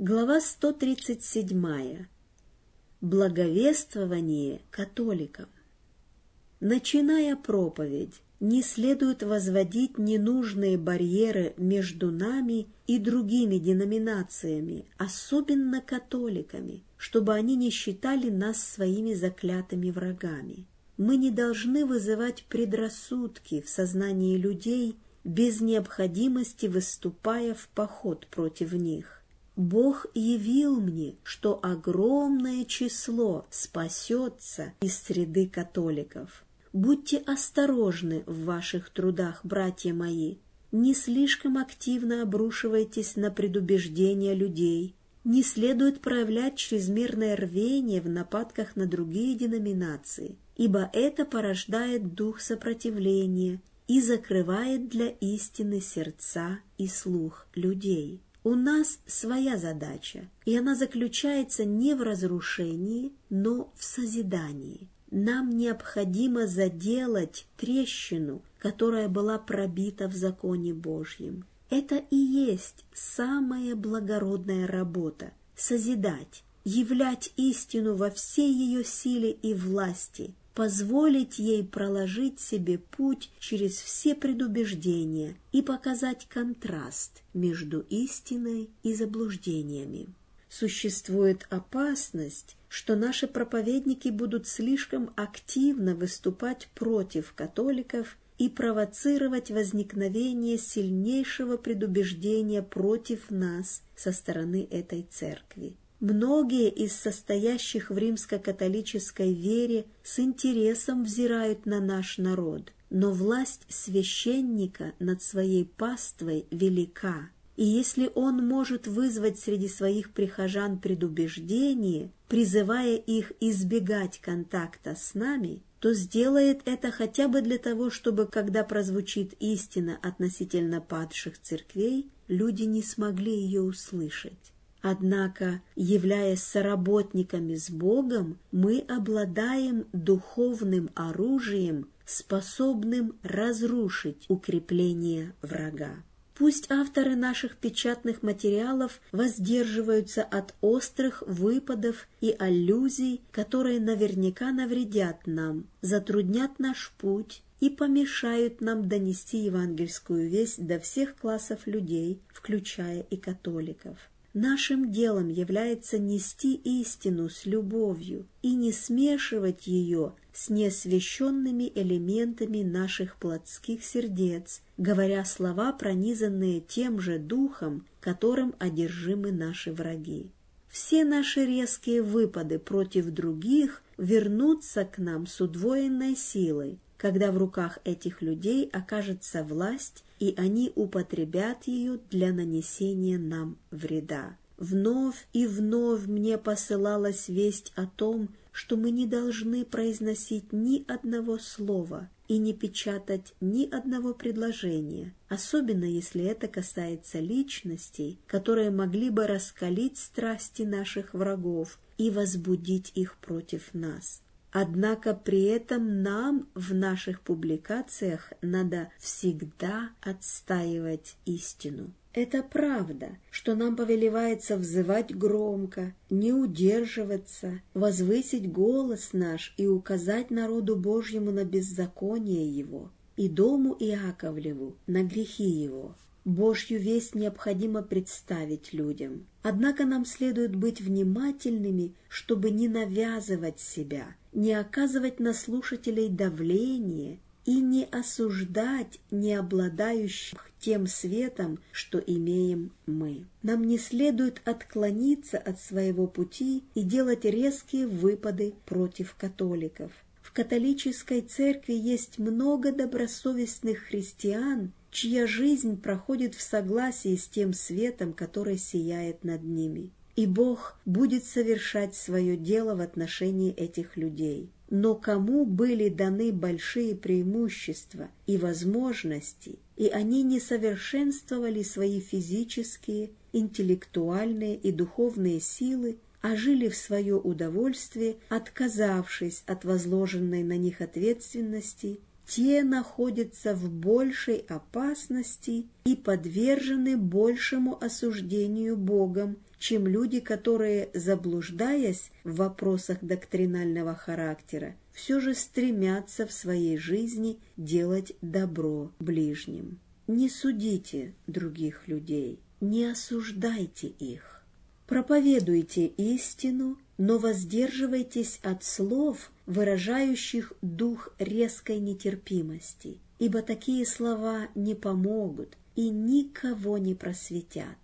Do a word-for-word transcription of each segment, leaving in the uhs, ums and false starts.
Глава сто тридцать семь. Благовествование католикам. Начиная проповедь, не следует возводить ненужные барьеры между нами и другими деноминациями, особенно католиками, чтобы они не считали нас своими заклятыми врагами. Мы не должны вызывать предрассудки в сознании людей без необходимости выступая в поход против них. Бог явил мне, что огромное число спасется из среды католиков. Будьте осторожны в ваших трудах, братья мои. Не слишком активно обрушивайтесь на предубеждения людей. Не следует проявлять чрезмерное рвение в нападках на другие деноминации, ибо это порождает дух сопротивления и закрывает для истины сердца и слух людей. У нас своя задача, и она заключается не в разрушении, но в созидании. Нам необходимо заделать трещину, которая была пробита в законе Божьем. Это и есть самая благородная работа – созидать, являть истину во всей ее силе и власти, позволить ей проложить себе путь через все предубеждения и показать контраст между истиной и заблуждениями. Существует опасность, что наши проповедники будут слишком активно выступать против католиков и провоцировать возникновение сильнейшего предубеждения против нас со стороны этой церкви. Многие из состоящих в римско-католической вере с интересом взирают на наш народ, но власть священника над своей паствой велика, и если он может вызвать среди своих прихожан предубеждение, призывая их избегать контакта с нами, то сделает это хотя бы для того, чтобы, когда прозвучит истина относительно падших церквей, люди не смогли ее услышать. Однако, являясь соработниками с Богом, мы обладаем духовным оружием, способным разрушить укрепление врага. Пусть авторы наших печатных материалов воздерживаются от острых выпадов и аллюзий, которые наверняка навредят нам, затруднят наш путь и помешают нам донести евангельскую весть до всех классов людей, включая и католиков. Нашим делом является нести истину с любовью и не смешивать ее с неосвященными элементами наших плотских сердец, говоря слова, пронизанные тем же духом, которым одержимы наши враги. Все наши резкие выпады против других вернутся к нам с удвоенной силой, когда в руках этих людей окажется власть, и они употребят ее для нанесения нам вреда. Вновь и вновь мне посылалась весть о том, что мы не должны произносить ни одного слова и не печатать ни одного предложения, особенно если это касается личностей, которые могли бы раскалить страсти наших врагов и возбудить их против нас. Однако при этом нам в наших публикациях надо всегда отстаивать истину. Это правда, что нам повелевается взывать громко, не удерживаться, возвысить голос наш и указать народу Божьему на беззаконие его, и дому Иаковлеву на грехи его. Божью весть необходимо представить людям. Однако нам следует быть внимательными, чтобы не навязывать себя, не оказывать на слушателей давление и не осуждать не обладающих тем светом, что имеем мы. Нам не следует отклониться от своего пути и делать резкие выпады против католиков. В католической церкви есть много добросовестных христиан, чья жизнь проходит в согласии с тем светом, который сияет над ними. И Бог будет совершать свое дело в отношении этих людей. Но кому были даны большие преимущества и возможности, и они не совершенствовали свои физические, интеллектуальные и духовные силы, а жили в свое удовольствие, отказавшись от возложенной на них ответственности, те находятся в большей опасности и подвержены большему осуждению Богом, чем люди, которые, заблуждаясь в вопросах доктринального характера, все же стремятся в своей жизни делать добро ближним. Не судите других людей, не осуждайте их. Проповедуйте истину, но воздерживайтесь от слов, выражающих дух резкой нетерпимости, ибо такие слова не помогут и никого не просветят.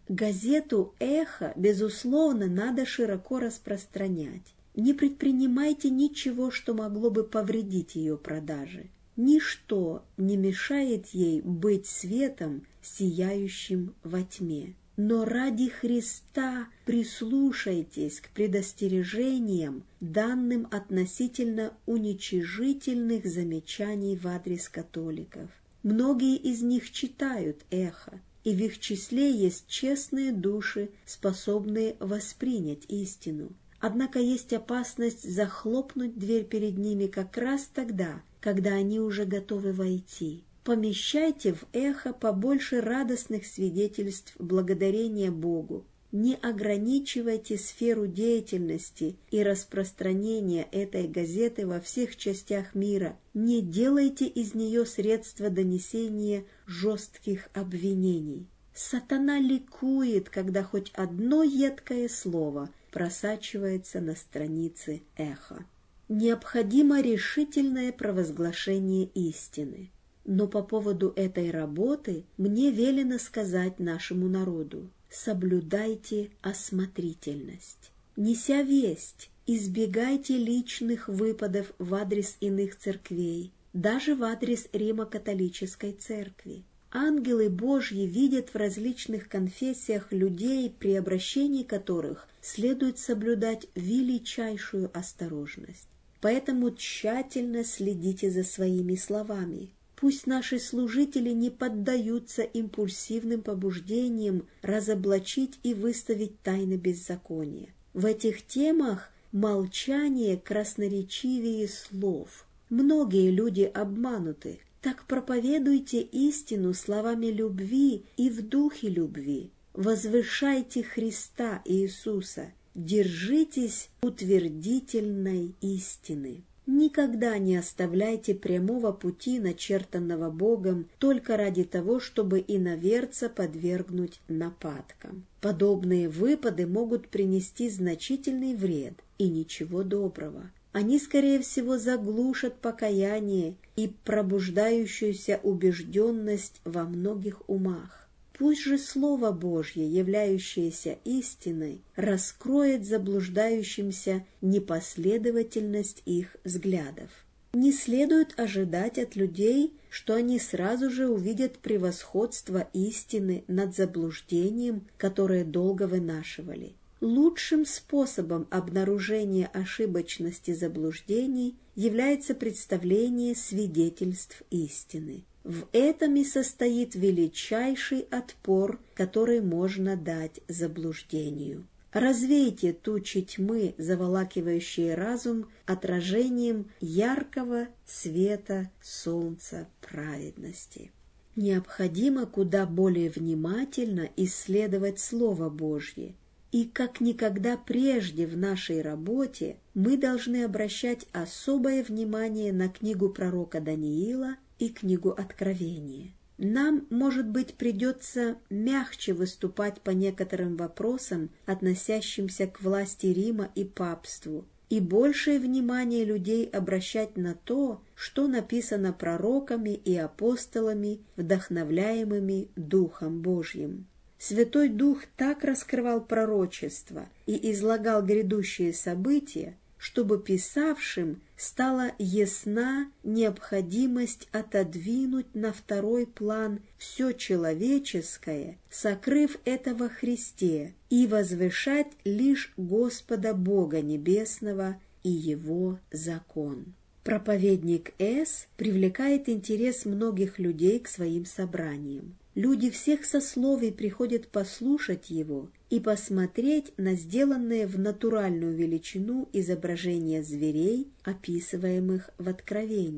Газету «Эхо», безусловно, надо широко распространять. Не предпринимайте ничего, что могло бы повредить ее продаже. Ничто не мешает ей быть светом, сияющим во тьме. Но ради Христа прислушайтесь к предостережениям, данным относительно уничижительных замечаний в адрес католиков. Многие из них читают «Эхо», и в их числе есть честные души, способные воспринять истину. Однако есть опасность захлопнуть дверь перед ними как раз тогда, когда они уже готовы войти. Помещайте в «Эхо» побольше радостных свидетельств благодарения Богу. Не ограничивайте сферу деятельности и распространения этой газеты во всех частях мира. Не делайте из нее средства донесения жестких обвинений. Сатана ликует, когда хоть одно едкое слово просачивается на страницы «Эхо». Необходимо решительное провозглашение истины. Но по поводу этой работы мне велено сказать нашему народу: соблюдайте осмотрительность. Неся весть, избегайте личных выпадов в адрес иных церквей, даже в адрес Римо-католической церкви. Ангелы Божьи видят в различных конфессиях людей, при обращении которых следует соблюдать величайшую осторожность. Поэтому тщательно следите за своими словами. Пусть наши служители не поддаются импульсивным побуждениям разоблачить и выставить тайны беззакония. В этих темах молчание красноречивее слов. Многие люди обмануты. Так проповедуйте истину словами любви и в духе любви. Возвышайте Христа Иисуса. Держитесь утвердительной истины. Никогда не оставляйте прямого пути, начертанного Богом, только ради того, чтобы иноверца подвергнуть нападкам. Подобные выпады могут принести значительный вред и ничего доброго. Они, скорее всего, заглушат покаяние и пробуждающуюся убежденность во многих умах. Пусть же Слово Божье, являющееся истиной, раскроет заблуждающимся непоследовательность их взглядов. Не следует ожидать от людей, что они сразу же увидят превосходство истины над заблуждением, которое долго вынашивали. Лучшим способом обнаружения ошибочности заблуждений является представление свидетельств истины. В этом и состоит величайший отпор, который можно дать заблуждению. Развейте тучи тьмы, заволакивающие разум, отражением яркого света солнца праведности. Необходимо куда более внимательно исследовать Слово Божье, и как никогда прежде в нашей работе мы должны обращать особое внимание на книгу пророка Даниила и книгу Откровения. Нам, может быть, придется мягче выступать по некоторым вопросам, относящимся к власти Рима и папству, и большее внимание людей обращать на то, что написано пророками и апостолами, вдохновляемыми Духом Божьим. Святой Дух так раскрывал пророчество и излагал грядущие события, чтобы писавшим стала ясна необходимость отодвинуть на второй план все человеческое, сокрыв это во Христе, и возвышать лишь Господа Бога Небесного и Его закон. Проповедник С. привлекает интерес многих людей к своим собраниям. Люди всех сословий приходят послушать его и посмотреть на сделанные в натуральную величину изображения зверей, описываемых в Откровении.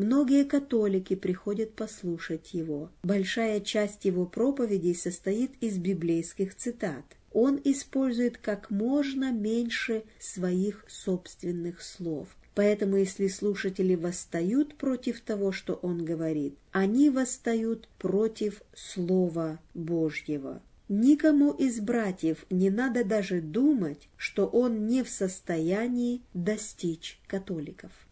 Многие католики приходят послушать его. Большая часть его проповедей состоит из библейских цитат. Он использует как можно меньше своих собственных слов. Поэтому, если слушатели восстают против того, что он говорит, они восстают против Слова Божьего. Никому из братьев не надо даже думать, что он не в состоянии достичь католиков.